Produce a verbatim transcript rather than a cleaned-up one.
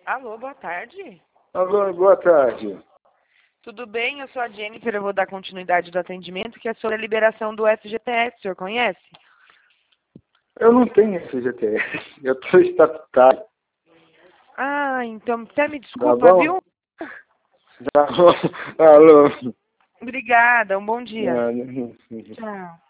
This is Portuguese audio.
Alô, boa tarde. Alô, boa tarde. Tudo bem? Eu sou a Jennifer, eu vou dar continuidade do atendimento, que é sobre a liberação do F G T S, o senhor conhece? Eu não tenho F G T S, eu sou estatutário. Ah, então até me Tá desculpa, bom? viu? Tá bom. Alô. Obrigada, um bom dia. Ah, Tchau.